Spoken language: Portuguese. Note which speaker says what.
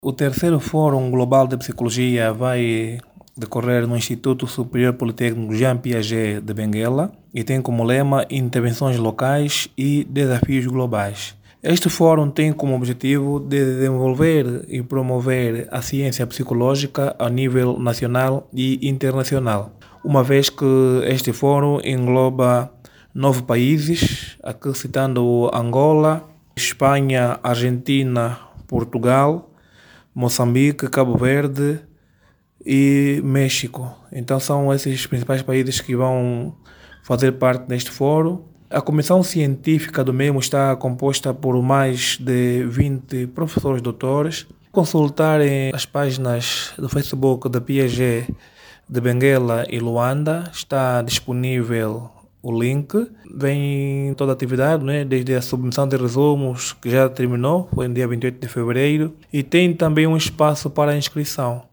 Speaker 1: O terceiro Fórum Global de Psicologia vai decorrer no Instituto Superior Politécnico Jean Piaget de Benguela e tem como lema Intervenções Locais e Desafios Globais. Este fórum tem como objetivo de desenvolver e promover a ciência psicológica a nível nacional e internacional, uma vez que este fórum engloba 9 países, aqui citando Angola, Espanha, Argentina, Portugal, Moçambique, Cabo Verde e México. Então são esses os principais países que vão fazer parte deste fórum. A comissão científica do mesmo está composta por mais de 20 professores doutores. Consultarem as páginas do Facebook da Piaget de Benguela e Luanda, está disponível o link. Vem toda a atividade, né? Desde a submissão de resumos, que já terminou, foi no dia 28 de fevereiro, e tem também um espaço para inscrição.